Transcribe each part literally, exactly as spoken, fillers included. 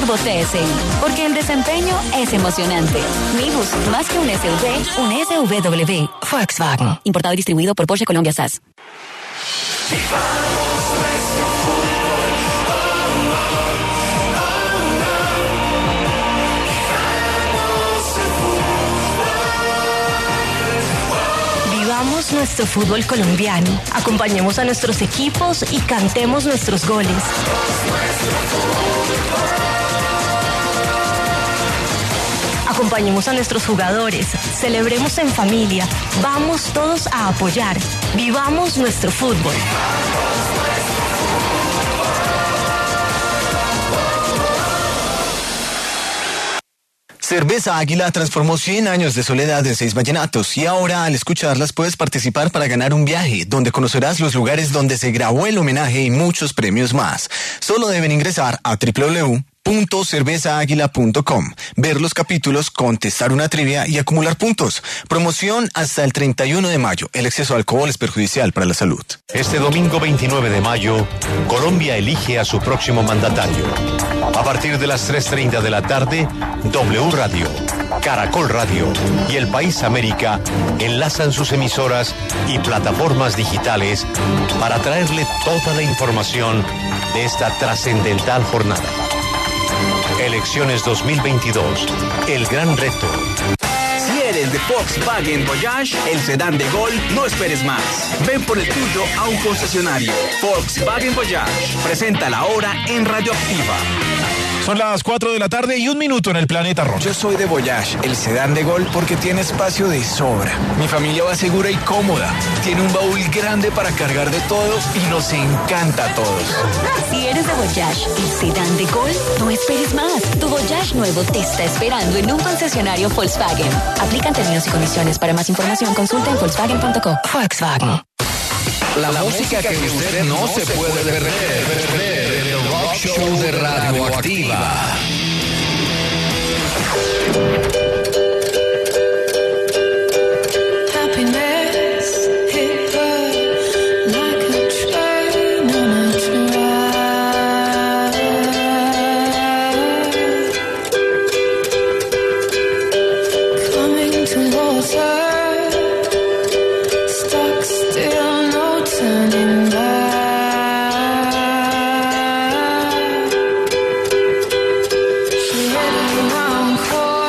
Turbo T S I, porque el desempeño es emocionante. Nibus, más que un S U V, un S V W. Volkswagen. Importado y distribuido por Porsche Colombia S A S. Vivamos nuestro fútbol colombiano, acompañemos a nuestros equipos y cantemos nuestros goles. Acompañemos a nuestros jugadores, celebremos en familia, vamos todos a apoyar, vivamos nuestro fútbol. Cerveza Águila transformó cien años de soledad en seis vallenatos y ahora al escucharlas puedes participar para ganar un viaje donde conocerás los lugares donde se grabó el homenaje y muchos premios más. Solo deben ingresar a doble u doble u doble u punto cerveza águila punto com, ver los capítulos, contestar una trivia y acumular puntos. Promoción hasta el treinta y uno de mayo. El exceso de alcohol es perjudicial para la salud. Este domingo veintinueve de mayo, Colombia elige a su próximo mandatario. A partir de las tres treinta de la tarde, W Radio, Caracol Radio y El País América enlazan sus emisoras y plataformas digitales para traerle toda la información de esta trascendental jornada. Elecciones dos mil veintidós, el gran reto. Si eres de Volkswagen Voyage, el sedán de Gol, no esperes más. Ven por el tuyo a un concesionario. Volkswagen Voyage, presenta la hora en Radioactiva. Son las cuatro de la tarde y un minuto en el planeta rojo. Yo soy de Voyage, el sedán de Gol, porque tiene espacio de sobra. Mi familia va segura y cómoda. Tiene un baúl grande para cargar de todo y nos encanta a todos. Si eres de Voyage, el sedán de Gol, no esperes más. Tu Voyage nuevo te está esperando en un concesionario Volkswagen. Aplican términos y condiciones. Para más información, consulta en volkswagen punto co. Volkswagen. La, la música que usted no se puede perder. El Rock Show de Radioactiva. She had a long call.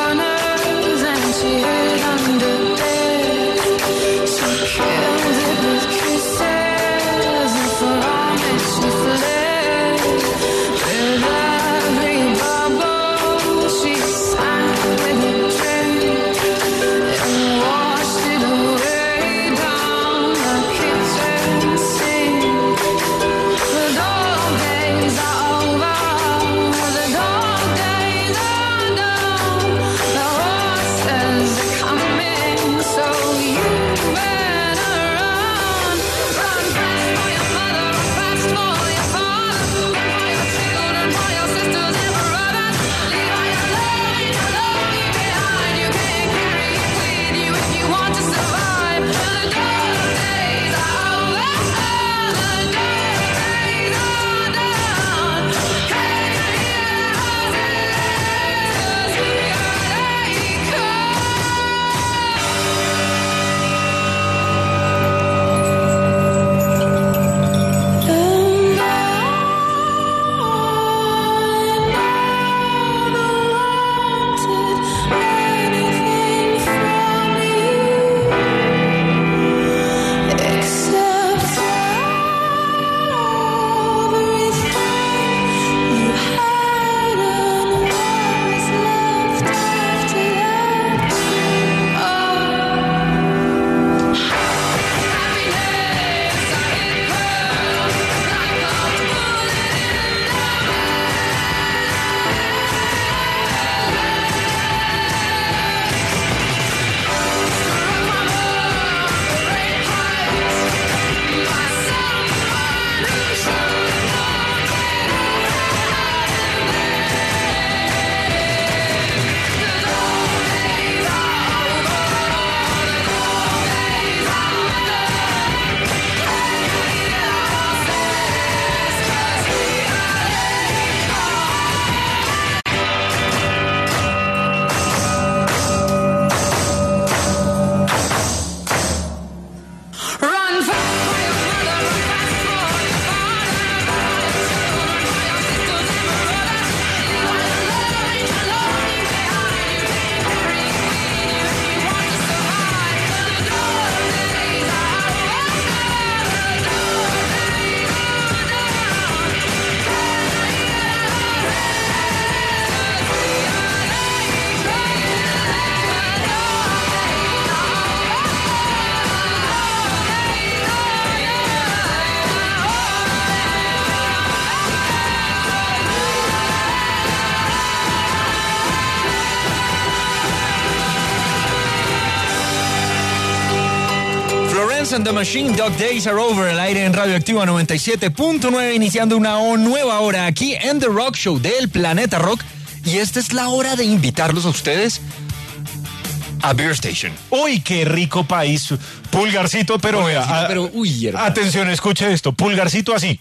Florence and the Machine, Dog Days Are Over, el aire en Radioactiva noventa y siete punto nueve, iniciando una nueva hora aquí en The Rock Show del Planeta Rock. Y esta es la hora de invitarlos a ustedes a Beer Station. Uy, qué rico país. Pulgarcito, pero vea. Pulgarcito, pero, uy, hermano. Atención, escuche esto. Pulgarcito así.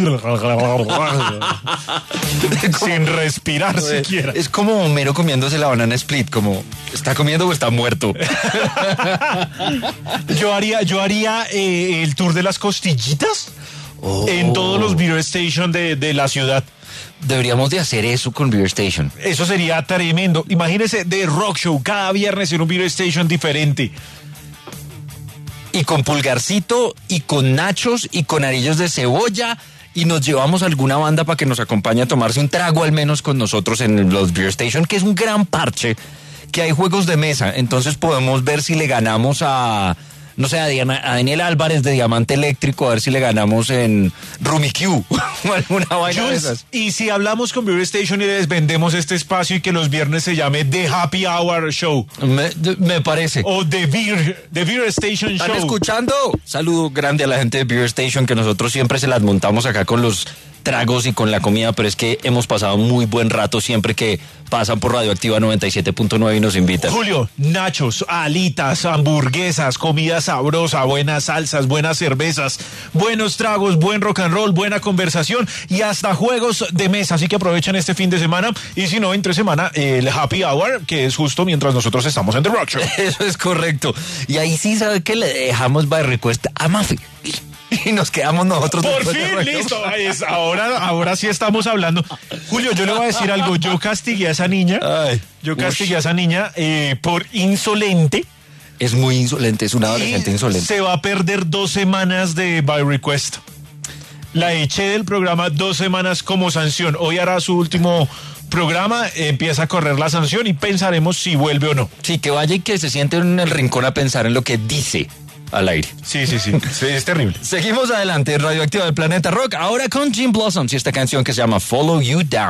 Sin respirar siquiera. Es como Homero comiéndose la banana split, como ¿está comiendo o está muerto? Yo haría, yo haría eh, el tour de las costillitas oh. en todos los Beer Station de, de la ciudad. Deberíamos de hacer eso con Beer Station. Eso sería tremendo. Imagínese de Rock Show cada viernes en un Beer Station diferente. Y con pulgarcito, y con nachos, y con arillos de cebolla, y nos llevamos a alguna banda para que nos acompañe a tomarse un trago al menos con nosotros en los Beer Station, que es un gran parche, que hay juegos de mesa. Entonces podemos ver si le ganamos a, no sé, a, Diana, a Daniel Álvarez de Diamante Eléctrico, a ver si le ganamos en Rummikub o alguna vaina Jules, de esas. Y si hablamos con Beer Station y les vendemos este espacio y que los viernes se llame The Happy Hour Show. Me, de, me parece. O The Beer, The Beer Station ¿Están Show. escuchando? Saludo grande a la gente de Beer Station, que nosotros siempre se las montamos acá con los tragos y con la comida, pero es que hemos pasado muy buen rato siempre que pasan por Radioactiva noventa y siete punto nueve y nos invitan. Julio, nachos, alitas, hamburguesas, comida sabrosa, buenas salsas, buenas cervezas, buenos tragos, buen rock and roll, buena conversación y hasta juegos de mesa. Así que aprovechen este fin de semana y si no, entre semana, el Happy Hour, que es justo mientras nosotros estamos en The Rock Show. Eso es correcto. Y ahí sí, ¿sabe qué? Le dejamos by request a Mafi. Y nos quedamos nosotros. Por fin, de listo. Es, ahora, ahora sí estamos hablando. Julio, yo le voy a decir algo. Yo castigué a esa niña. Ay, yo castigué ush. a esa niña eh, por insolente. Es muy insolente, es una adolescente insolente. Se va a perder dos semanas de by request. La eché del programa dos semanas como sanción. Hoy hará su último programa, eh, empieza a correr la sanción y pensaremos si vuelve o no. Sí, que vaya y que se siente en el rincón a pensar en lo que dice al aire. Sí, sí, sí, sí, es terrible. Seguimos adelante en Radioactiva del Planeta Rock, ahora con Jim Blossoms y esta canción que se llama Follow You Down.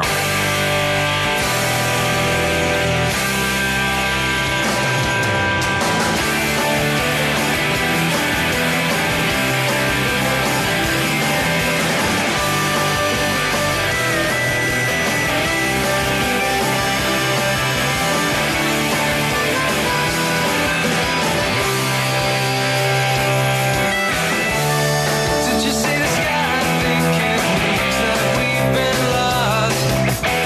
Did you see the sky? I think it looks like we've been lost.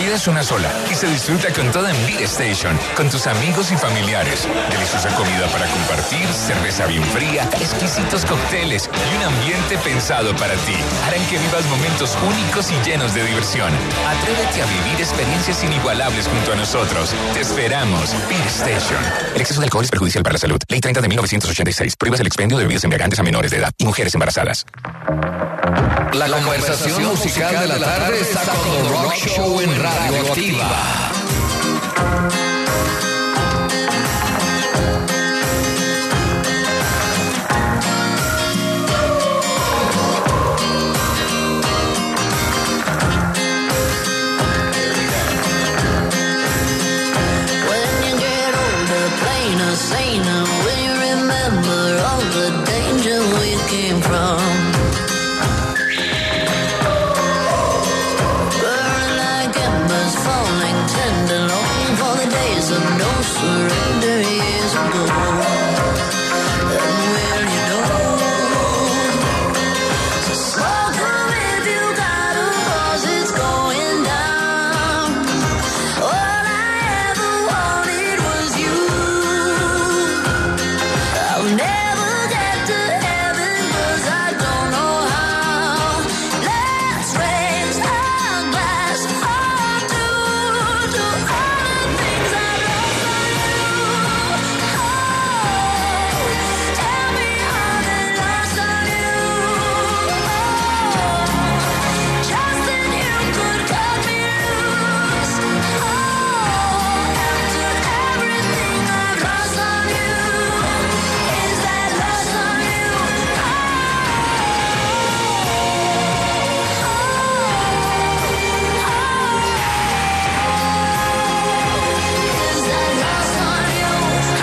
vida es una sola y se disfruta con toda en Beer Station, con tus amigos y familiares. Deliciosa comida para compartir, cerveza bien fría, exquisitos cócteles y un ambiente pensado para ti. Harán que vivas momentos únicos y llenos de diversión. Atrévete a vivir experiencias inigualables junto a nosotros. Te esperamos. Beer Station. El exceso de alcohol es perjudicial para la salud. Ley treinta de mil novecientos ochenta y seis. Prohíbes el expendio de bebidas embriagantes a menores de edad y mujeres embarazadas. La conversación musical de la tarde está con The Rock Show en Radio Activa. Saner, will you remember all the danger we came from? Burning like embers, falling tender, longing for the days of no surrender years ago. And will you know? So smoke 'em if you got 'em, 'cause it's going down. All I ever wanted was you. I'll never get to heaven 'cause I don't know how. Let's raise our glass or two to all the things I lost on you. Oh, tell me how they lost on you. Oh, just then you could cut me loose. Oh, after everything I've lost on you. Is that lost on you? Is that lost on you?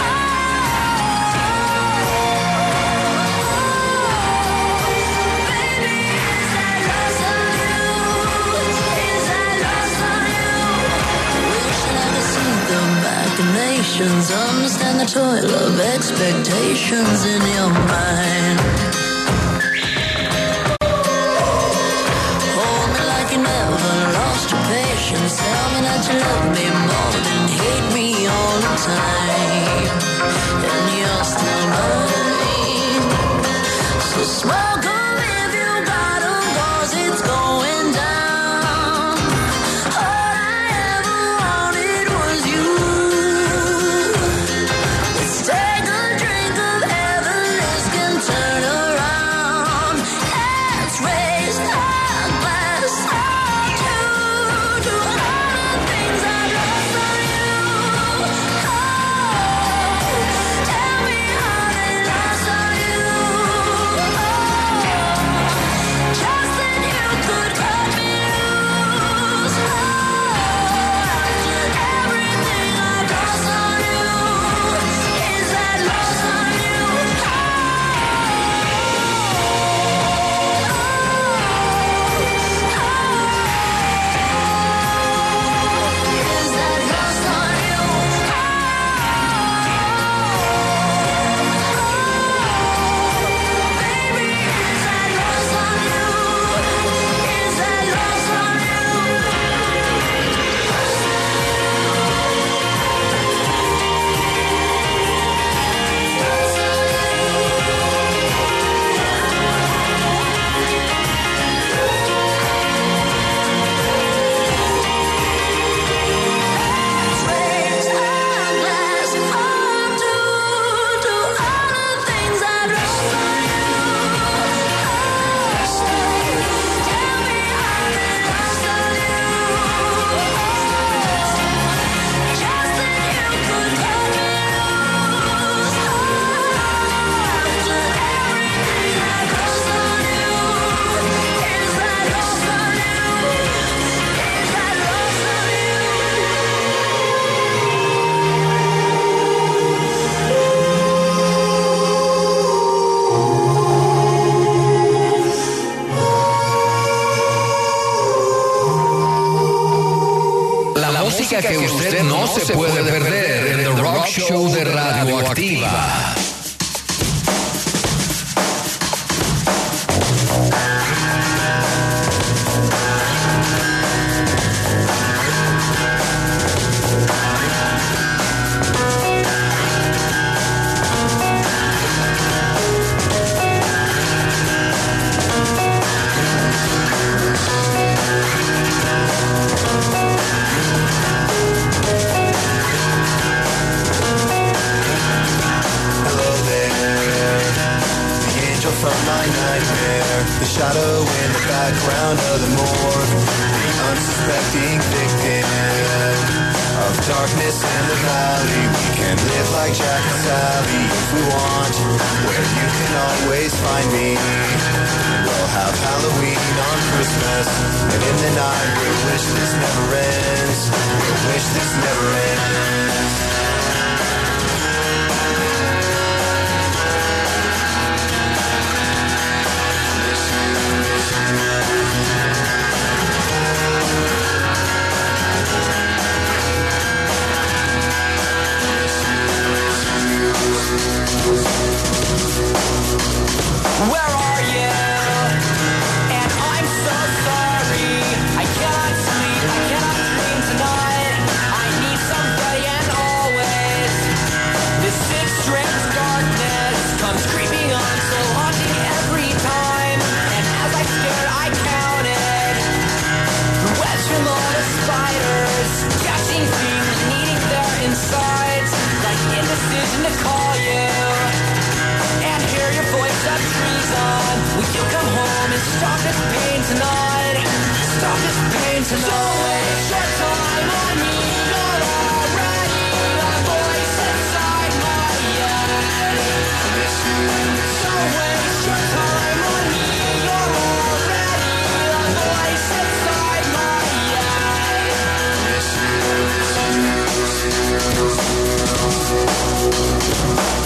Baby, is that lost on you? Is that lost on you? Wish I could see the machinations, understand the toil of expectations in your mind. Hold me like you never lost your patience. Tell me that you love me more than hate me all the time. And you're still mine. So smoke 'em if you got 'em, 'cause it's going down. All I ever wanted was you. Let's take a drink of heaven, this can turn around. Let's raise our glass or two to all the things I've lost on you. Oh, tell me how they lost on you. Oh, just then you could cut me loose. Oh, after everything I've lost on you. Is that lost on you? Is that lost on you? Baby, is that lost on you? Is that lost on Let's raise our glass or two to all the things I've lost on you. Tell me how they lost on you. Just then you could cut me loose. After everything I've lost on you. Is that lost on you? Is that lost on you? La música que usted no se puede perder en The Rock Show de Radio Activa. shadow in the background of the morgue. The unsuspecting victim of darkness in the valley. We can live like Jack and Sally if we want, where you can always find me. We'll have Halloween on Christmas, and in the night we'll wish this never ends. We'll wish this never ends. Where are you? And I'm so sorry. I cannot sleep, I cannot dream tonight. I need somebody and always. This six strange darkness comes creeping on, so haunting every time. And as I stared, I counted the webs from all the spiders, catching things, needing their insides, like indecision to call you. And hear your voice of treason. Will you come home and stop this pain tonight? Stop this pain tonight. Don't waste your time on me. You're already a voice inside my head. Don't waste your time on me. You're already a voice inside my head.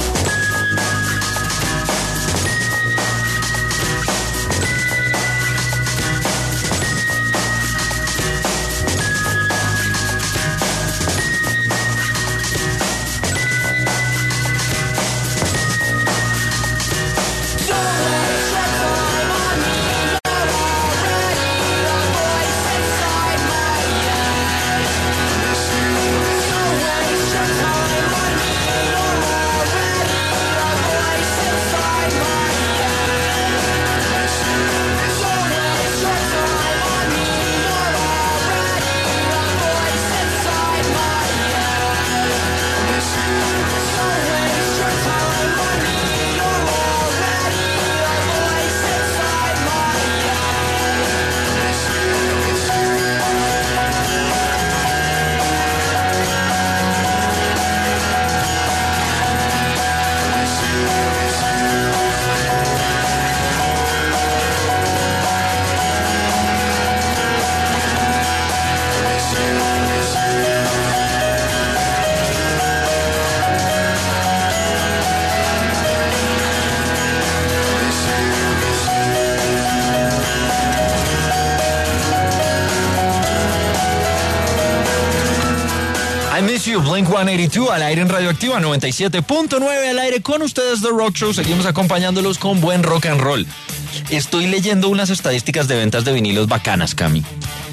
Blink ciento ochenta y dos al aire en Radioactiva noventa y siete punto nueve al aire con ustedes The Rock Show. Seguimos acompañándolos con buen rock and roll. Estoy leyendo unas estadísticas de ventas de vinilos bacanas, Cami.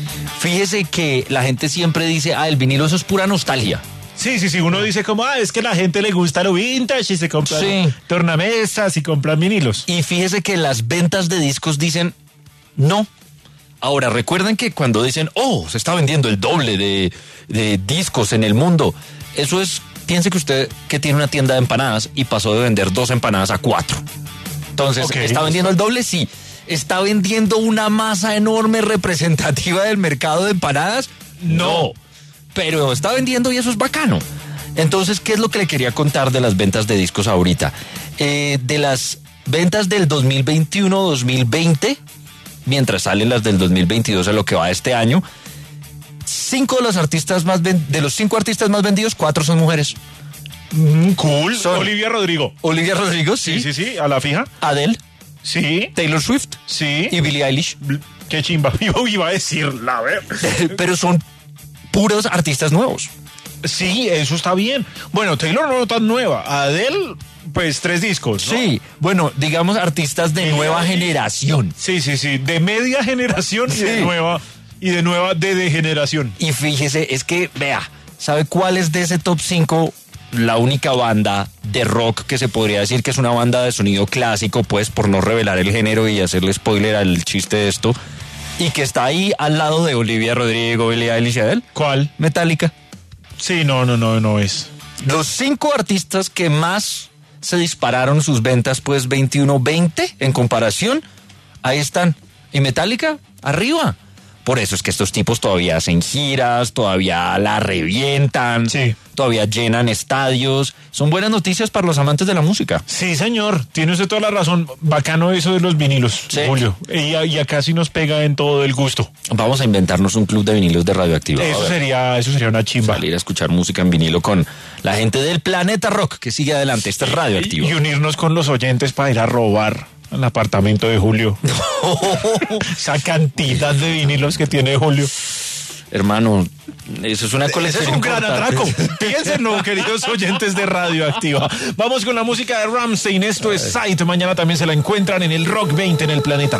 Fíjese que la gente siempre dice, ah, el vinilo eso es pura nostalgia. Sí, sí, sí, uno dice como, ah, es que a la gente le gusta lo vintage y se compran sí. tornamesas y compran vinilos. Y fíjese que las ventas de discos dicen, no. Ahora, recuerden que cuando dicen, oh, se está vendiendo el doble de, de discos en el mundo, eso es, piense que usted que tiene una tienda de empanadas y pasó de vender dos empanadas a cuatro. Entonces, okay, ¿está vendiendo el doble? Sí. ¿Está vendiendo una masa enorme representativa del mercado de empanadas? No. Pero está vendiendo y eso es bacano. Entonces, ¿qué es lo que le quería contar de las ventas de discos ahorita? Eh, de las ventas del dos mil veintiuno dos mil veinte, mientras salen las del dos mil veintidós a lo que va este año, cinco de los artistas más ven- de los cinco artistas más vendidos, cuatro son mujeres. Mm, cool. Son Olivia Rodrigo. Olivia Rodrigo, sí. Sí, sí, sí, a la fija. Adele. Sí. Taylor Swift. Sí. Y Billie Eilish. Qué chimba. Yo iba a decirla, a ver. Pero son puros artistas nuevos. Sí, eso está bien. Bueno, Taylor no tan nueva. Adele, pues tres discos, ¿no? Sí, bueno, digamos artistas de nueva generación. Sí, sí, sí, de media generación Sí. y de nueva y de nueva de degeneración. Y fíjese, es que, vea, ¿sabe cuál es de ese top cinco? La única banda de rock que se podría decir que es una banda de sonido clásico, pues por no revelar el género y hacerle spoiler al chiste de esto, y que está ahí al lado de Olivia Rodrigo, Billie Eilish y Adele. ¿Cuál? Metallica. Sí, no, no, no, no es. Los cinco artistas que más se dispararon sus ventas, pues veintiuno veinte en comparación, ahí están. ¿Y Metallica? Arriba. Por eso es que estos tipos todavía hacen giras, todavía la revientan, sí. todavía llenan estadios. Son buenas noticias para los amantes de la música. Sí, señor, tiene usted toda la razón. Bacano eso de los vinilos, sí. Julio. Y, y acá sí nos pega en todo el gusto. Vamos a inventarnos un club de vinilos de Radioactiva. Eso sería, eso sería una chimba. Salir a escuchar música en vinilo con la gente del Planeta Rock, que sigue adelante. Este es Radioactiva. Y, y unirnos con los oyentes para ir a robar al apartamento de Julio. Esa cantidad de vinilos que tiene Julio. Hermano, eso es una colección. Eso es un gran atraco. Piénsenlo, queridos oyentes de Radioactiva. Vamos con la música de Rammstein. Esto es Sight. Mañana también se la encuentran en el Rock veinte en el Planeta.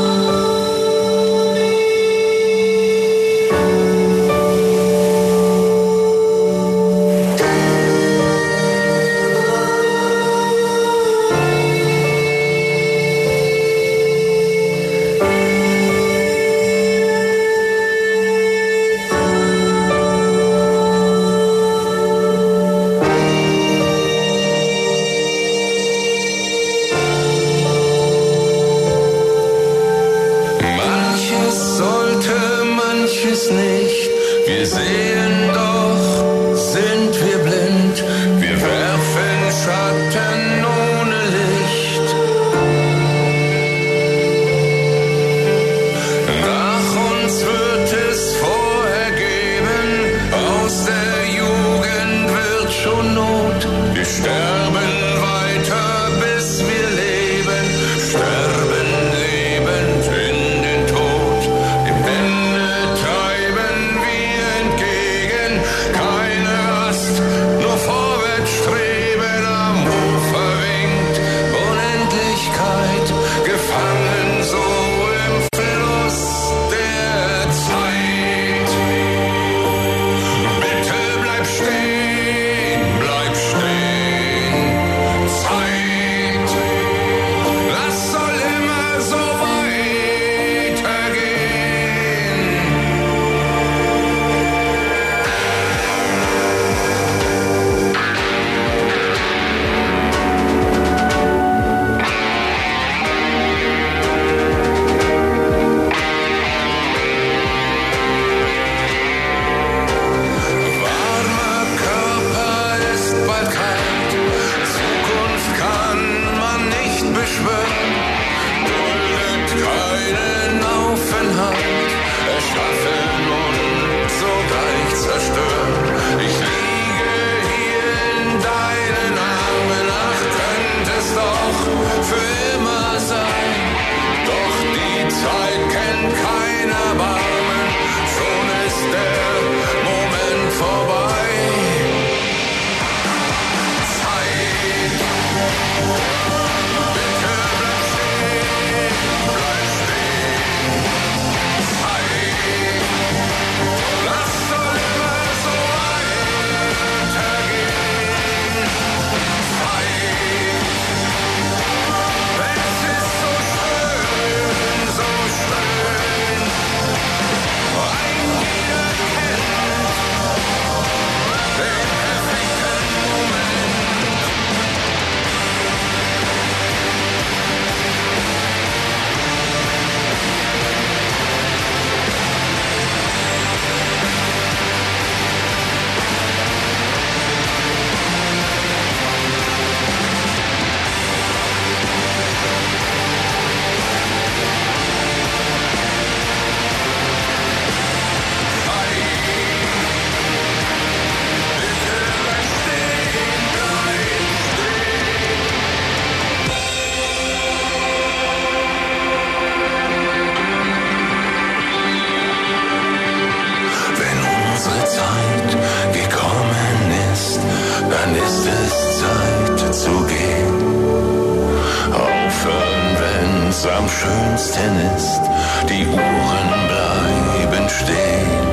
am schönsten ist, die Uhren bleiben stehen.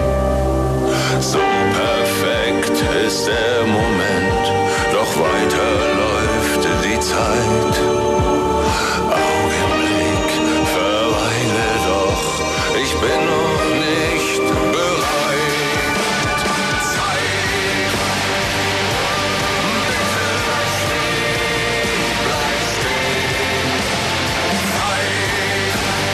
So perfekt ist der Moment, doch weiter läuft die Zeit. Augenblick, verweile doch, ich bin noch nicht bereit. Zeit, bitte bleib stehen, bleib stehen. Zeit,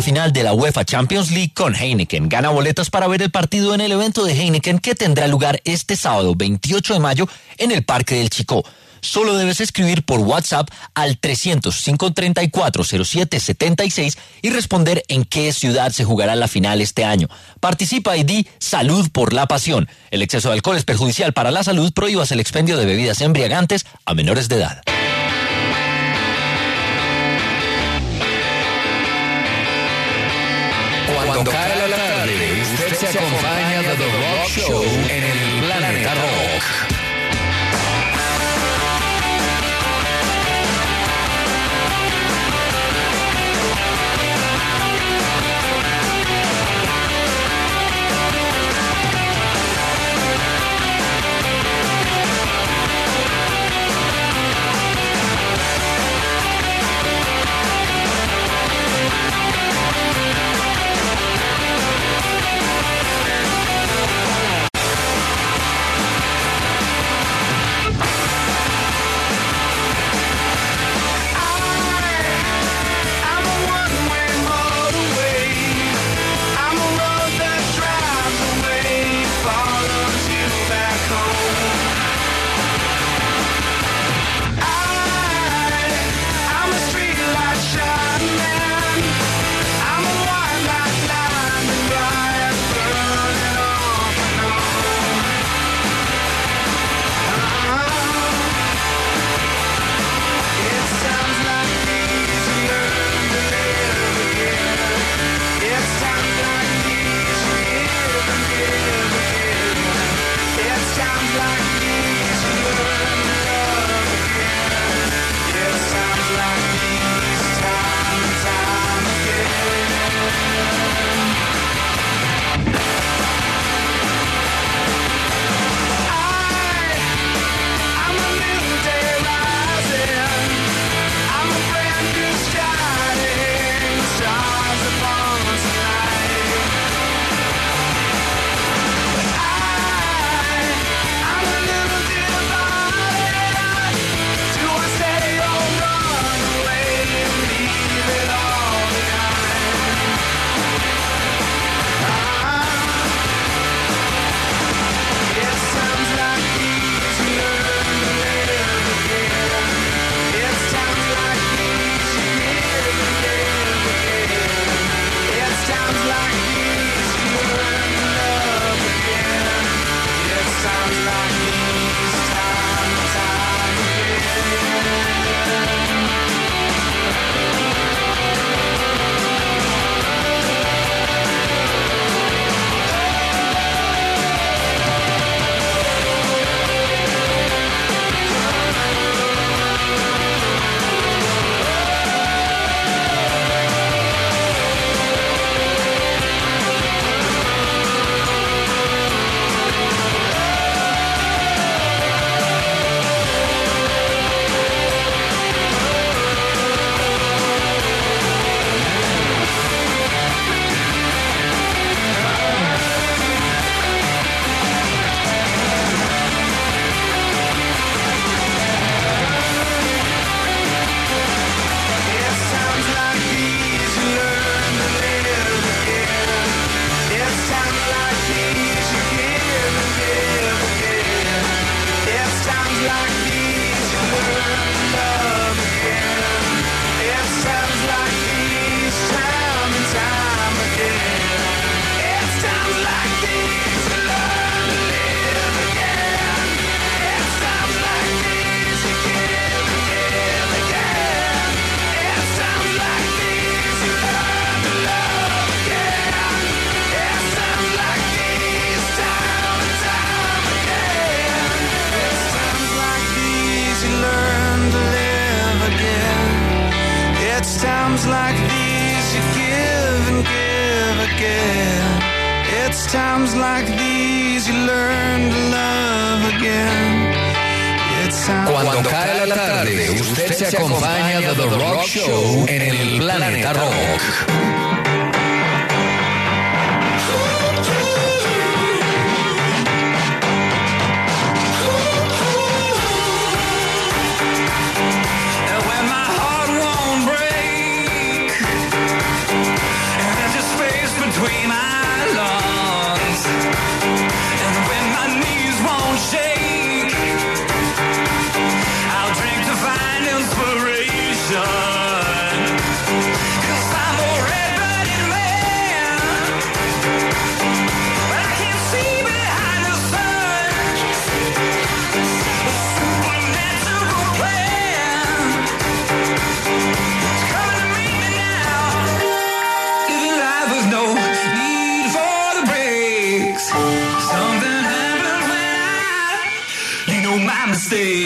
final de la UEFA Champions League con Heineken. Gana boletas para ver el partido en el evento de Heineken que tendrá lugar este sábado veintiocho de mayo en el Parque del Chicó. Solo debes escribir por WhatsApp al trescientos, cinco treinta y cuatro, cero siete setenta y seis y responder en qué ciudad se jugará la final este año. Participa y di salud por la pasión. El exceso de alcohol es perjudicial para la salud. Prohíbas el expendio de bebidas embriagantes a menores de edad. Cuando cae la tarde, usted se acompaña de The Rock Show en el Planeta Rock. times like these you give and give again. It's times like these you learn to love again. It's times Cuando cae la tarde, usted se acompaña de The Rock Show en el Planeta Rock. my mistake.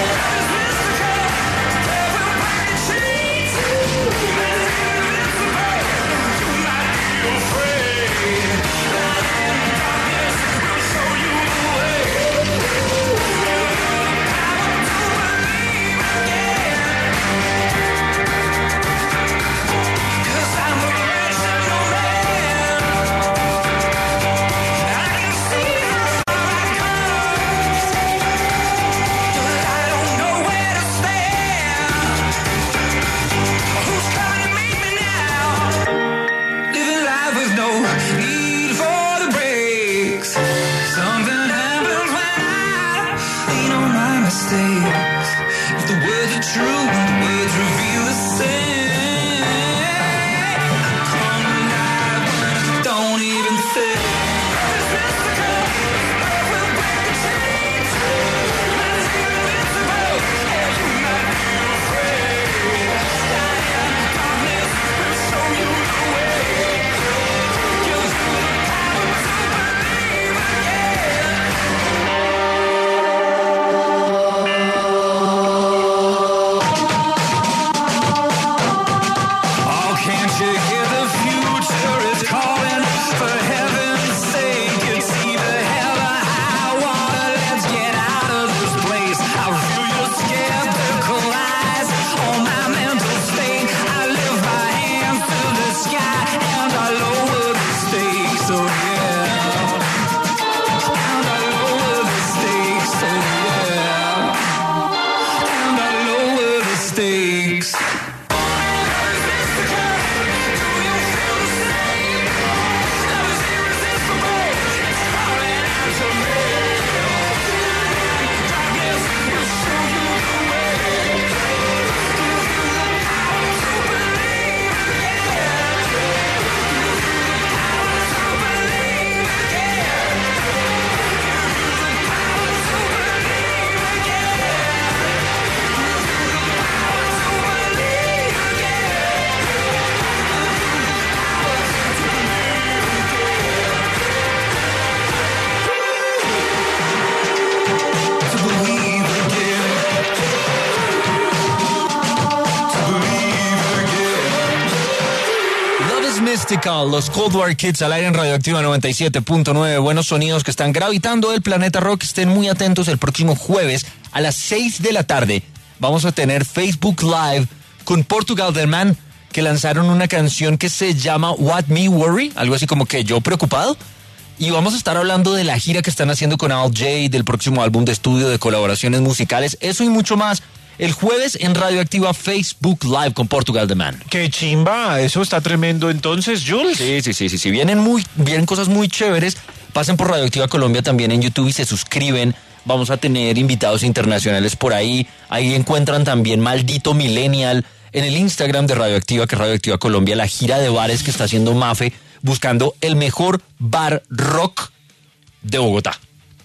Mystical, los Cold War Kids al aire en Radioactiva noventa y siete punto nueve. Buenos sonidos que están gravitando el planeta rock. Estén muy atentos, el próximo jueves a las seis de la tarde vamos a tener Facebook Live con Portugal The Man, que lanzaron una canción que se llama What Me Worry, algo así como que yo preocupado. Y vamos a estar hablando de la gira que están haciendo con Al J, del próximo álbum de estudio, de colaboraciones musicales, eso y mucho más. El jueves en Radioactiva Facebook Live con Portugal The Man. ¡Qué chimba! Eso está tremendo entonces, Jules. Sí, sí, sí, sí, sí. Vienen, muy, vienen cosas muy chéveres. Pasen por Radioactiva Colombia también en YouTube y se suscriben. Vamos a tener invitados internacionales por ahí. Ahí encuentran también Maldito Millennial. En el Instagram de Radioactiva, que es Radioactiva Colombia, la gira de bares que está haciendo Mafe, buscando el mejor bar rock de Bogotá.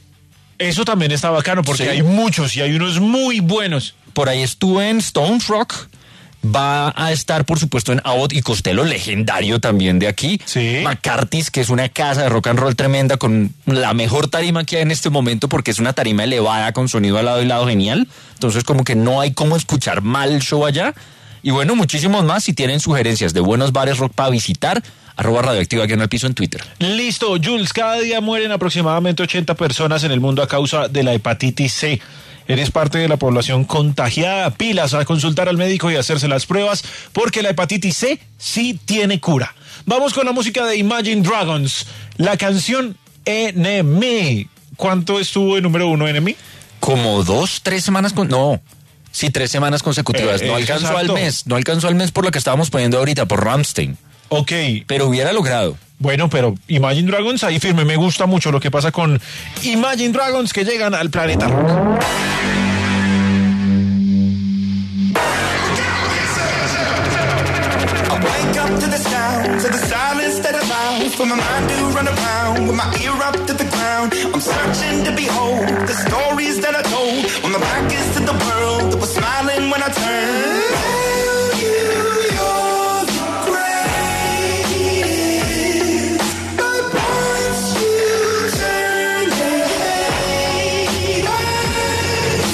Eso también está bacano porque sí, hay muchos y hay unos muy buenos. Por ahí estuve en Stones Rock. Va a estar, por supuesto, en Abbott y Costello, legendario también de aquí. Sí. McCarthy's, que es una casa de rock and roll tremenda con la mejor tarima que hay en este momento porque es una tarima elevada con sonido al lado y lado genial. Entonces como que no hay cómo escuchar mal el show allá. Y bueno, muchísimos más. Si tienen sugerencias de buenos bares rock para visitar, arroba Radioactiva aquí en el piso en Twitter. Listo, Jules. Cada día mueren aproximadamente ochenta personas en el mundo a causa de la hepatitis C. Eres parte de la población contagiada. Pilas a consultar al médico y hacerse las pruebas porque la hepatitis C sí tiene cura. Vamos con la música de Imagine Dragons. La canción Enemy. ¿Cuánto estuvo en número uno Enemy? Como dos, tres semanas con... No, sí, tres semanas consecutivas. Eh, no alcanzó al mes. No alcanzó al mes por lo que estábamos poniendo ahorita, por Rammstein. Ok. Pero hubiera logrado. Bueno, pero Imagine Dragons ahí firme. Me gusta mucho lo que pasa con Imagine Dragons que llegan al planeta rock. To the sounds of the silence that allows for my mind to run around with my ear up to the ground. I'm searching to behold the stories that I told when my back is to the world that was smiling when I turned. Tell you you're the greatest, but once you turn your head,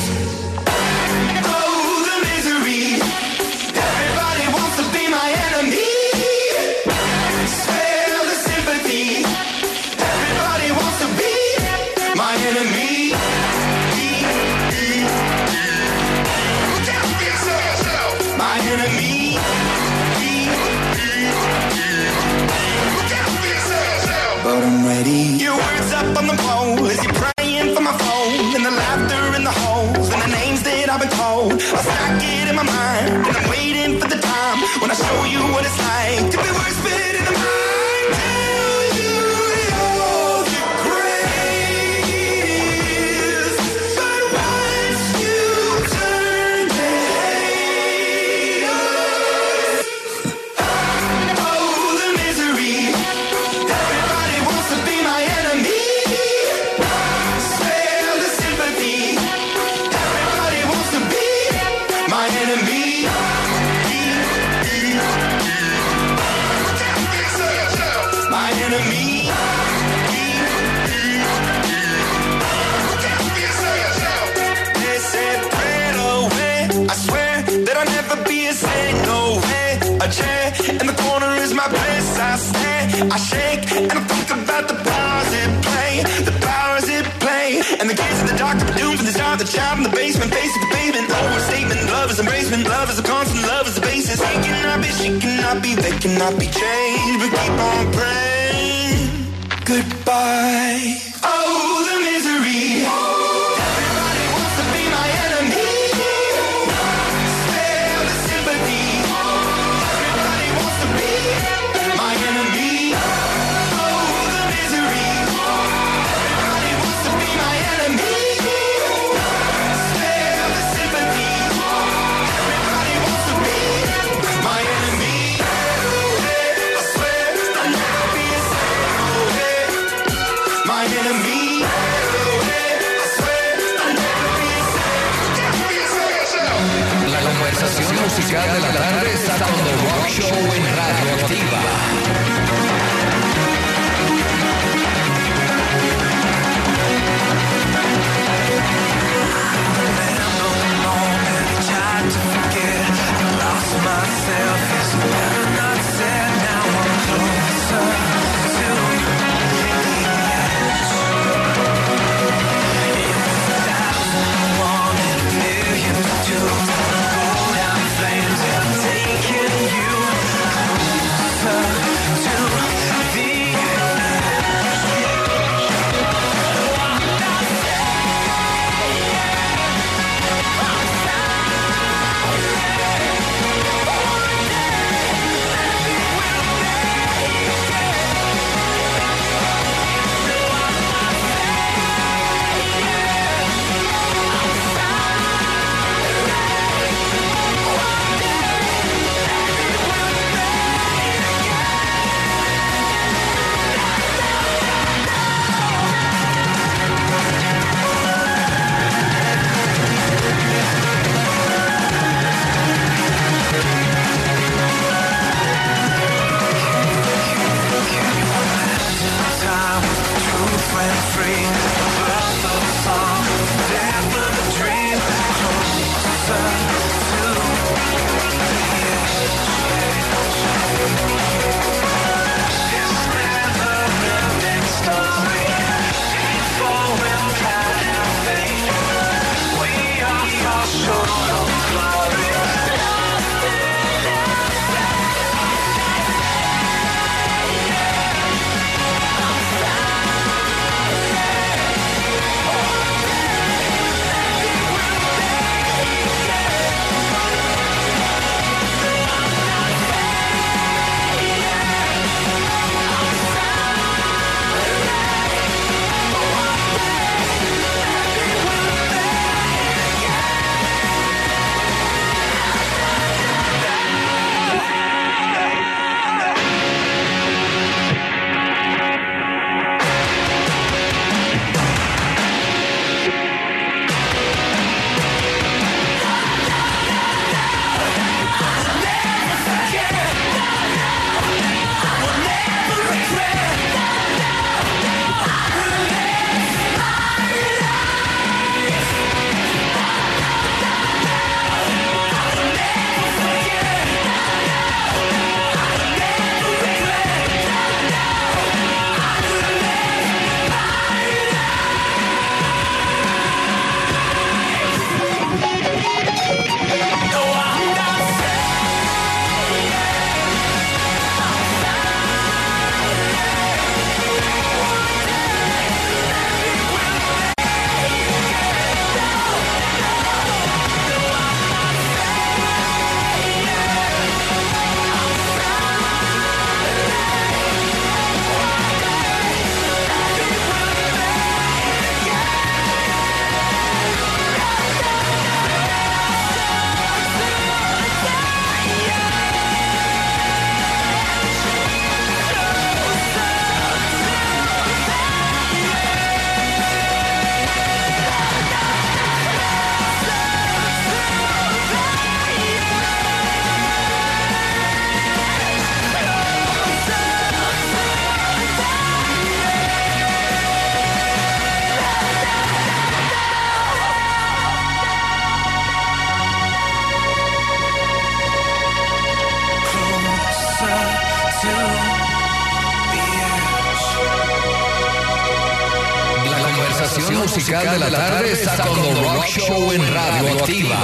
on the pole as you're praying for my phone, and the laughter in the holes, and the names that I've been told. I stack it in my mind, and I'm waiting for the time when I show you what it's like to be worse fit in the mind. Tell you you're the greatest, but once you turn the haters, oh, the misery. Everybody wants to be my enemy. Spare the sympathy. Everybody wants to be my enemy. My enemy. They said, pray away. I swear that I'll never be a saint. No way. A chair in the corner is my place. I stare, I shake, and I think about the powers it play. The powers it play. And the kids in the dark are doomed from the start. The child in the basement, face at the pavement. Overstatement, love is embracement. Love is a constant, love is the basis. He cannot be, she cannot be, they cannot be changed. But keep on praying. Goodbye. Oh, the misery. Everybody wants to be my enemy. Spare the sympathy. Everybody wants to be my enemy. Oh, the misery. Everybody wants to be my enemy. Spare the sympathy. Everybody wants to be my enemy. I swear I'll never be a saint. My enemy. I swear I'll never be a saint. La conversación musical de la tarde está con The Rock Show en Radio Activa. Tried to forget, I lost myself. It's better not said. Now I'm closer to the edge. If a thousand wanted, a million to do, go down flames and I'm taking you closer to the time, truth went free. Birth of a song, death of a dream. Closer to the edge. This never-ending story. Painful when pride and faith. We are your short of glory. estación musical de la tarde está con The Rock Show en Radioactiva.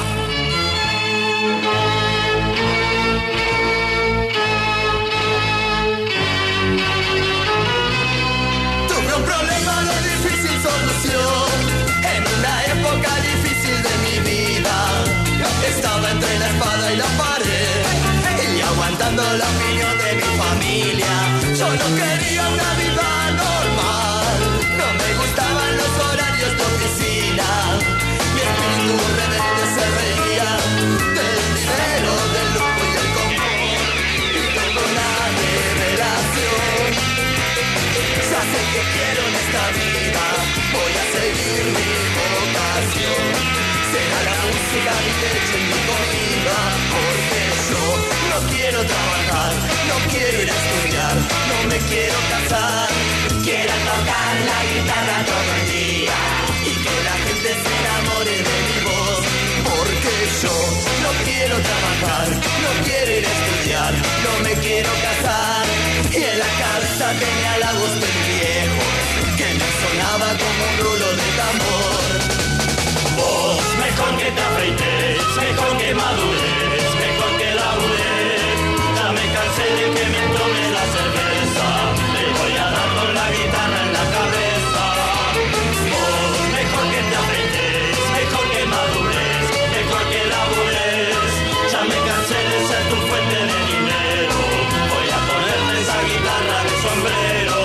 Tuve un problema de difícil solución en una época difícil de mi vida. Estaba entre la espada y la pared y aguantando la opinión de mi familia. Yo no quería una vida normal, no me gustaban los horarios de oficina. Mi espíritu rebelde se reía del dinero, del lujo y el confort. Y tengo una revelación. Ya sé que quiero en esta vida, voy a seguir mi vocación. Será la música mi techo y mi comida, porque yo no quiero trabajar, no quiero ir a estudiar, no me quiero casar. Quiero tocar la guitarra todo el día y que la gente se enamore de mi voz, porque yo no quiero trabajar, no quiero ir a estudiar, no me quiero casar. Y en la cabeza tenía la voz del viejo que me sonaba como un rulo de tambor. Vos, mejor que te afeites, mejor que madures, mejor que labures. Ya me cansé de que me tome la cerveza, le voy a dar con la guitarra en la cabeza. Vos, mejor que te afeites, mejor que madures, mejor que labures. Ya me cansé de ser tu fuente de dinero, voy a ponerte esa guitarra de sombrero.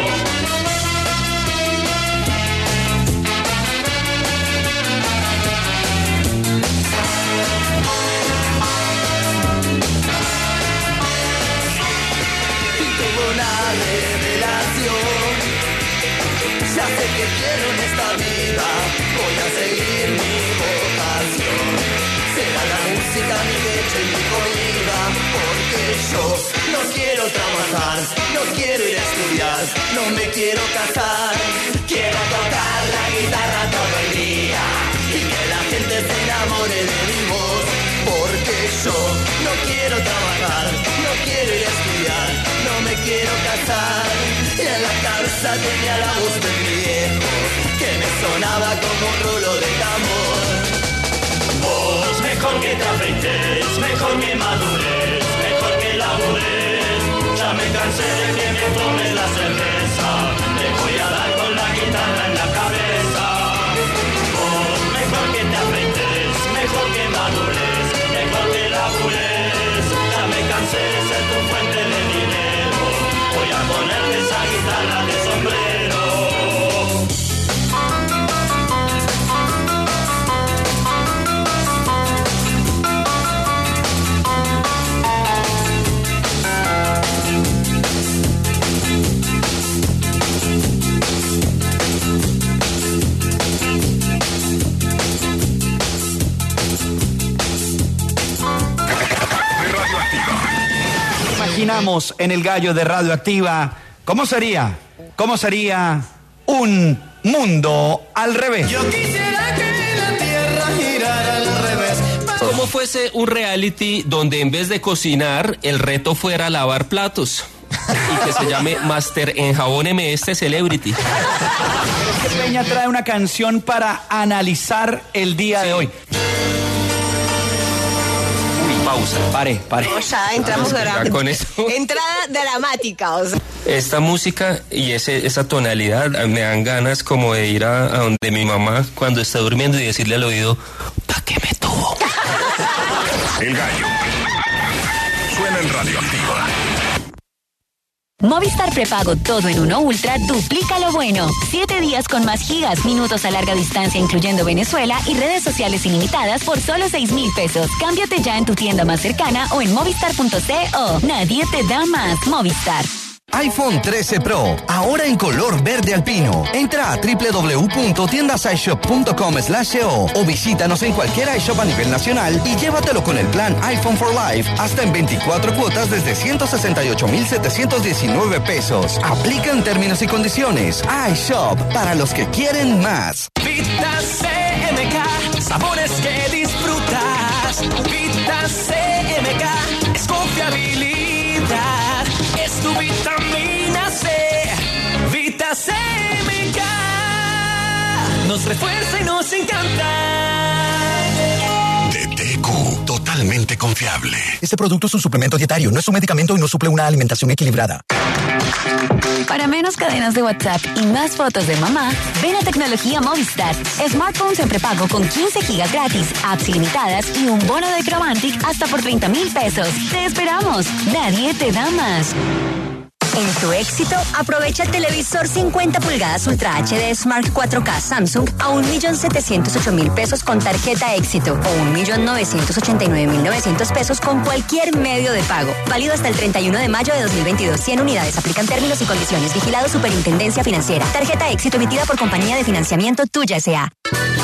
Ya sé que quiero en esta vida, voy a seguir mi vocación. Será la música mi leche y mi comida, porque yo no quiero trabajar, no quiero ir a estudiar, no me quiero casar. Quiero tocar la guitarra todo el día y que la gente se enamore de mi voz, porque yo no quiero trabajar, no quiero ir a estudiar, no me quiero casar. Y en la cabeza tenía la voz del viejo que me sonaba como un rulo de tambor. Vos, mejor que te afeites, mejor que madures, mejor que labures. Ya me cansé de que me tome la cerveza, le voy a dar con la guitarra en la cabeza. Vos, mejor que te afeites, mejor que madures, mejor que labures. Ya me cansé de ser tu fuente de dinero, voy a ponerle esa guitarra de sombrero. Imaginamos en el gallo de Radioactiva, ¿cómo sería? ¿Cómo sería un mundo al revés? Yo quisiera que la tierra girara al revés. ¿Cómo fuese un reality donde en vez de cocinar, el reto fuera lavar platos? Y que se llame Master Enjabóneme este Celebrity. Este Peña trae una canción para analizar el día sí. de hoy. Pausa, pare, pare. O sea, entramos ah, con eso. Entrada dramática, o sea. Esta música y ese, esa tonalidad me dan ganas como de ir a, a donde mi mamá cuando está durmiendo y decirle al oído, ¿pa' qué me tuvo? El gallo suena en Radioactiva. Movistar Prepago Todo en Uno Ultra duplica lo bueno. Siete días con más gigas, minutos a larga distancia incluyendo Venezuela y redes sociales ilimitadas por solo seis mil pesos. Cámbiate ya en tu tienda más cercana o en movistar punto co. Nadie te da más. Movistar. iPhone trece Pro, ahora en color verde alpino. Entra a doble u doble u doble u punto tiendas ishop punto com slash co o visítanos en cualquier iShop a nivel nacional y llévatelo con el plan iPhone for Life hasta en veinticuatro cuotas desde ciento sesenta y ocho mil setecientos diecinueve pesos. Aplican términos y condiciones. iShop, para los que quieren más. Vita C M K, sabores que disfrutas. Vita C M K, es confiabilidad. Es tu vitamina C, Vita C M K. nos refuerza y nos encanta. D T Q, totalmente confiable. Este producto es un suplemento dietario, no es un medicamento y no suple una alimentación equilibrada. Para menos cadenas de WhatsApp y más fotos de mamá, ven a Tecnología Movistar. Smartphones en prepago con quince gigas gratis, apps ilimitadas y un bono de Crovantic hasta por treinta mil pesos. ¡Te esperamos! Nadie te da más. En tu éxito, aprovecha el televisor cincuenta pulgadas Ultra H D Smart cuatro K Samsung a un millón setecientos ocho mil pesos con tarjeta éxito o un millón novecientos ochenta y nueve mil novecientos pesos con cualquier medio de pago. Válido hasta el treinta y uno de mayo de dos mil veintidós. cien unidades. Aplican términos y condiciones. Vigilado Superintendencia Financiera. Tarjeta éxito emitida por Compañía de Financiamiento Tuya S A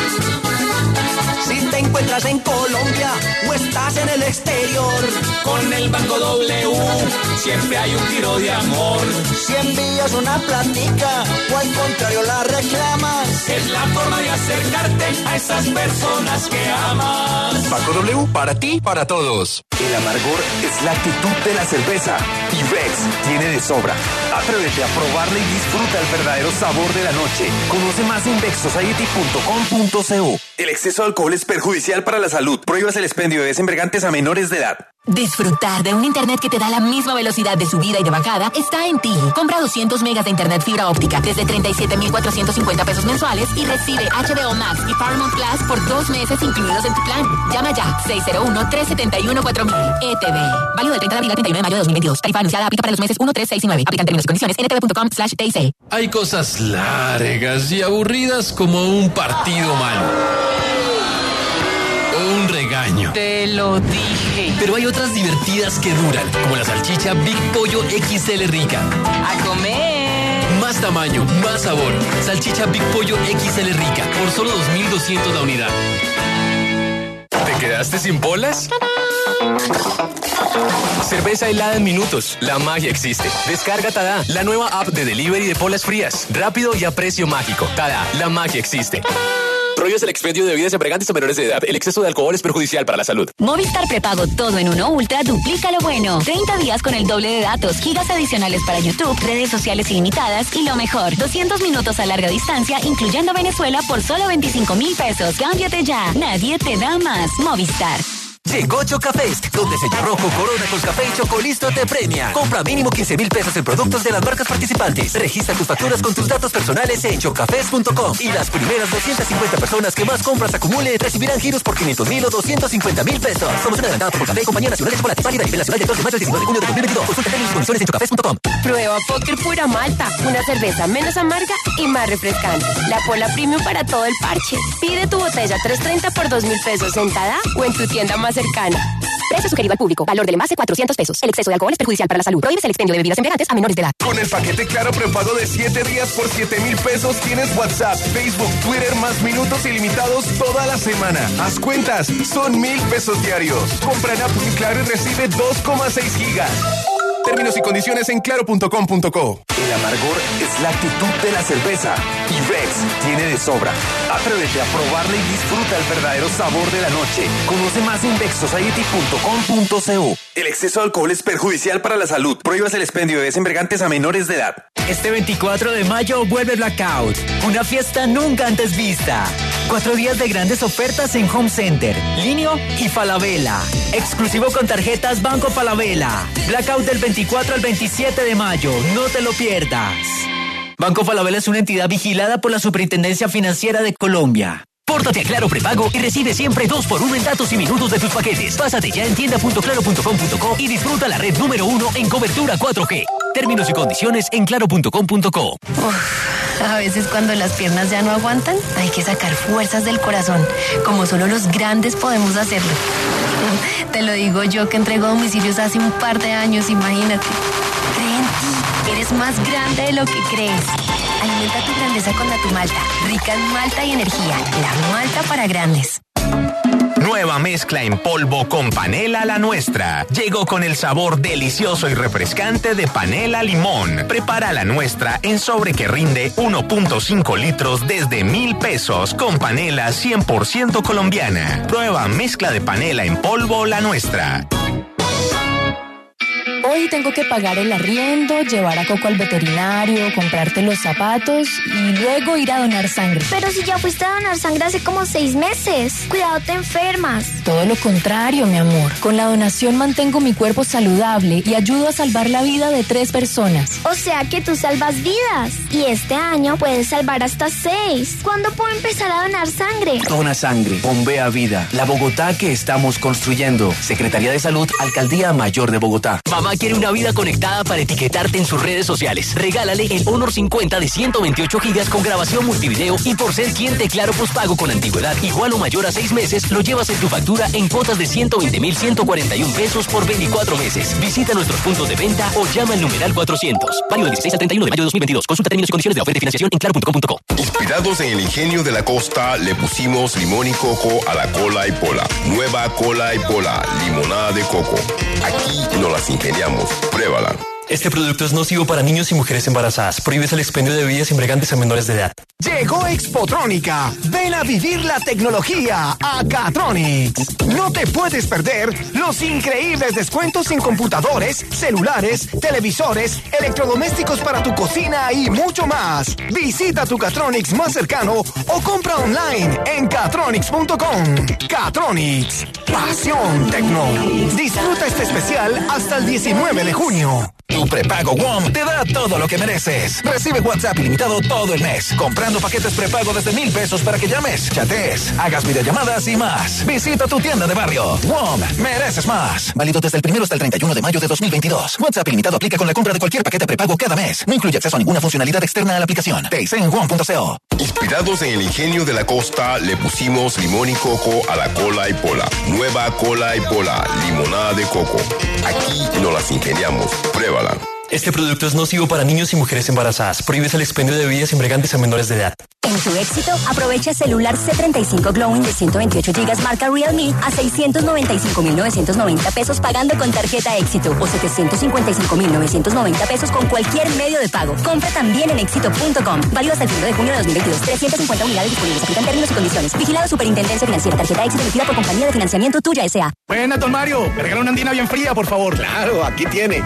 Si te encuentras en Colombia o estás en el exterior, con el Banco W siempre hay un giro de amor. Si envías una plática o al contrario la reclamas, es la forma de acercarte a esas personas que amas. Banco W, para ti, para todos. El amargor es la actitud de la cerveza y Bex tiene de sobra. Atrévete a probarla y disfruta el verdadero sabor de la noche. Conoce más en bex society punto com punto co. El exceso de alcohol es perjudicial para la salud. Prohíbas el expendio de desembriagantes a menores de edad. Disfrutar de un internet que te da la misma velocidad de subida y de bajada está en ti. Compra doscientos megas de internet fibra óptica desde treinta y siete mil cuatrocientos cincuenta pesos mensuales y recibe H B O Max y Paramount Plus por dos meses incluidos en tu plan. Llama ya seis cero uno, tres siete uno, cuatro mil. E T V. Válido del treinta de abril al treinta y uno de mayo de dos mil veintidós. Tarifa anunciada aplica para los meses uno, tres, seis y nueve. Aplican términos y condiciones en etv punto com slash T I C. Hay cosas largas y aburridas como un partido malo. Un regaño. Te lo dije. Pero hay otras divertidas que duran, como la salchicha Big Pollo X L Rica. A comer. Más tamaño, más sabor. Salchicha Big Pollo X L Rica, por solo dos mil doscientos la unidad. ¿Te quedaste sin bolas? Cerveza helada en minutos. La magia existe. Descarga Tada, la nueva app de delivery de polas frías. Rápido y a precio mágico. Tada, la magia existe. Prohíbes el expendio de bebidas embriagantes a menores de edad. El exceso de alcohol es perjudicial para la salud. Movistar prepago todo en uno Ultra duplica lo bueno. treinta días con el doble de datos, gigas adicionales para YouTube, redes sociales ilimitadas y lo mejor, doscientos minutos a larga distancia, incluyendo Venezuela por solo veinticinco mil pesos. Cámbiate ya. Nadie te da más. Movistar. Llegó Chocafest, donde Sello Rojo, Corona, Colcafé y Chocolisto te premia. Compra mínimo quince mil pesos en productos de las marcas participantes. Registra tus facturas con tus datos personales en chocafest punto com. Y las primeras doscientas cincuenta personas que más compras acumule recibirán giros por quinientos mil o doscientos cincuenta mil pesos. Somos una adelantada por Colcafé, Compañía Nacional de Chocolate, válida a nivel nacional del dos de mayo al diecinueve de junio de dos mil veintidós. Consulta términos y condiciones en chocafest punto com. Prueba Póker Pura Malta, una cerveza menos amarga y más refrescante. La Pola Premium para todo el parche. Pide tu botella trescientos treinta por dos mil pesos en Tada o en tu tienda más cercana. Precio sugerido al público. Valor del envase cuatrocientos pesos. El exceso de alcohol es perjudicial para la salud. Prohíbes el expendio de bebidas embriagantes a menores de edad. Con el paquete Claro prepago de siete días por siete mil pesos tienes WhatsApp, Facebook, Twitter más minutos ilimitados toda la semana. Haz cuentas, son mil pesos diarios. Compra en App y Claro y recibe dos coma seis gigas. Términos y condiciones en claro punto com punto co. El amargor es la actitud de la cerveza y Bex tiene de sobra. Atrévete a probarla y disfruta el verdadero sabor de la noche. Conoce más en bex society punto com punto co. El exceso de alcohol es perjudicial para la salud. Prohíbas el expendio de desembriagantes a menores de edad. Este veinticuatro de mayo vuelve Blackout, una fiesta nunca antes vista. Cuatro días de grandes ofertas en Home Center, Linio y Falabella. Exclusivo con tarjetas Banco Falabella. Blackout del veinticuatro al veintisiete de mayo, no te lo pierdas. Banco Falabella es una entidad vigilada por la Superintendencia Financiera de Colombia. Pórtate a Claro Prepago y recibe siempre dos por uno en datos y minutos de tus paquetes. Pásate ya en tienda punto claro punto com punto co y disfruta la red número uno en cobertura cuatro G. Términos y condiciones en claro punto com punto co. Uf, a veces cuando las piernas ya no aguantan, hay que sacar fuerzas del corazón, como solo los grandes podemos hacerlo. Te lo digo yo que entrego domicilios hace un par de años, imagínate. Cree en ti, eres más grande de lo que crees. Alimenta tu grandeza con Natumalta, rica en malta y energía. La malta para grandes. Nueva mezcla en polvo con panela la nuestra. Llegó con el sabor delicioso y refrescante de panela limón. Prepara la nuestra en sobre que rinde uno punto cinco litros desde mil pesos con panela cien por ciento colombiana. Prueba mezcla de panela en polvo la nuestra. Hoy tengo que pagar el arriendo, llevar a Coco al veterinario, comprarte los zapatos y luego ir a donar sangre. Pero si ya fuiste a donar sangre hace como seis meses. Cuidado, te enfermas. Todo lo contrario, mi amor. Con la donación mantengo mi cuerpo saludable y ayudo a salvar la vida de tres personas. O sea que tú salvas vidas. Y este año puedes salvar hasta seis. ¿Cuándo puedo empezar a donar sangre? Dona sangre, bombea vida. La Bogotá que estamos construyendo. Secretaría de Salud, Alcaldía Mayor de Bogotá. Mamá quiere una vida conectada para etiquetarte en sus redes sociales. Regálale el Honor cincuenta de ciento veintiocho gigas con grabación multivideo y por ser cliente Claro postpago con antigüedad igual o mayor a seis meses, lo llevas en tu factura en cuotas de ciento veinte mil ciento cuarenta y un pesos por veinticuatro meses. Visita nuestros puntos de venta o llama al numeral cuatrocientos. Válido del dieciséis al treinta y uno de mayo de dos mil veintidós. Consulta términos y condiciones de la oferta y financiación en claro punto com punto co. Inspirados en el ingenio de la costa, le pusimos limón y coco a la cola y pola. Nueva cola y pola, limonada de coco. Aquí nos las ingeniamos. Pruébala. Este producto es nocivo para niños y mujeres embarazadas. Prohíbes el expendio de bebidas embriagantes a menores de edad. Llegó Expotrónica. Ven a vivir la tecnología a Catronics. No te puedes perder los increíbles descuentos en computadores, celulares, televisores, electrodomésticos para tu cocina y mucho más. Visita tu Catronics más cercano o compra online en catronics punto com. Catronics. Pasión Tecno. Disfruta este especial hasta el diecinueve de junio. Tu prepago W O M te da todo lo que mereces. Recibe WhatsApp ilimitado todo el mes, comprando paquetes prepago desde mil pesos para que llames, chatees, hagas videollamadas y más. Visita tu tienda de barrio. W O M, mereces más. Válido desde el primero hasta el treinta y uno de mayo de dos mil veintidós. WhatsApp ilimitado aplica con la compra de cualquier paquete prepago cada mes. No incluye acceso a ninguna funcionalidad externa a la aplicación. Te hice en W O M punto co. Inspirados en el ingenio de la costa, le pusimos limón y coco a la cola y pola. Nueva cola y pola, limonada de coco. Aquí nos las ingeniamos. Pruébala. Este producto es nocivo para niños y mujeres embarazadas. Prohíbes el expendio de bebidas embriagantes a menores de edad. En tu éxito, aprovecha celular C treinta y cinco Glowing de ciento veintiocho gigas marca Realme a seiscientos noventa y cinco mil novecientos noventa pesos pagando con tarjeta éxito o setecientos cincuenta y cinco mil novecientos noventa pesos con cualquier medio de pago. Compra también en éxito punto com. Válido hasta el primero de junio de dos mil veintidós. trescientas cincuenta unidades disponibles. Aplican términos y condiciones. Vigilado Superintendencia Financiera. Tarjeta éxito emitida por Compañía de Financiamiento Tuya S A. Buena, don Mario. Me regala una andina bien fría, por favor. Claro, aquí tiene.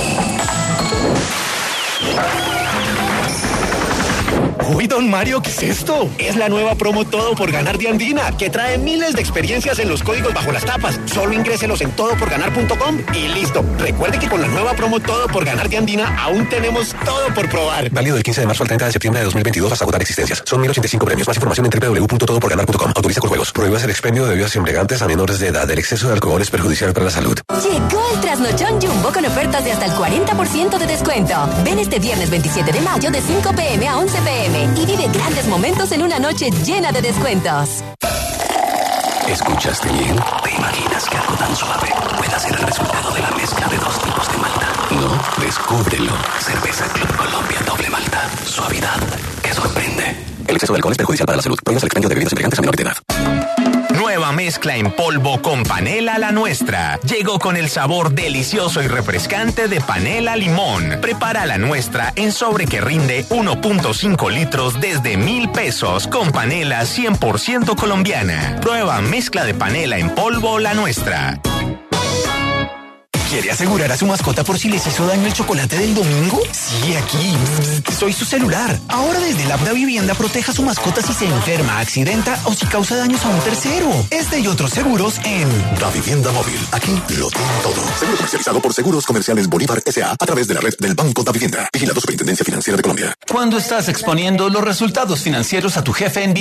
Uy, don Mario, ¿qué es esto? Es la nueva promo Todo por Ganar de Andina, que trae miles de experiencias en los códigos bajo las tapas. Solo ingréselos en todo por ganar punto com y listo. Recuerde que con la nueva promo Todo por Ganar de Andina aún tenemos todo por probar. Válido del quince de marzo al treinta de septiembre de dos mil veintidós hasta agotar existencias. Son mil ochenta y cinco premios. Más información en doble u doble u doble u punto todo por ganar punto com. Autoriza con juegos. Prohíbas el expendio de bebidas embriagantes a menores de edad. El exceso de alcohol es perjudicial para la salud. Llegó el Trasnochón Jumbo con ofertas de hasta el cuarenta por ciento de descuento. Ven este viernes veintisiete de mayo de cinco pe eme a once pe eme y vive grandes momentos en una noche llena de descuentos. ¿Escuchaste bien? ¿Te imaginas que algo tan suave pueda ser el resultado de la mezcla de dos tipos de malta? No, descúbrelo. Cerveza Club Colombia Doble Malta. Suavidad que sorprende. El exceso de alcohol es perjudicial para la salud. Prohíbas el expendio de bebidas embriagantes a menores de edad. Nueva mezcla en polvo con panela la nuestra. Llegó con el sabor delicioso y refrescante de panela limón. Prepara la nuestra en sobre que rinde uno punto cinco litros desde mil pesos con panela cien por ciento colombiana. Prueba mezcla de panela en polvo la nuestra. ¿Quiere asegurar a su mascota por si les hizo daño el chocolate del domingo? Sí, aquí. Soy su celular. Ahora desde la Vivienda proteja a su mascota si se enferma, accidenta o si causa daños a un tercero. Este y otros seguros en La Vivienda Móvil. Aquí lo tiene todo. Seguro comercializado por Seguros Comerciales Bolívar S A a través de la red del Banco Da Vivienda. Vigilado Superintendencia Financiera de Colombia. Cuando estás exponiendo los resultados financieros a tu jefe en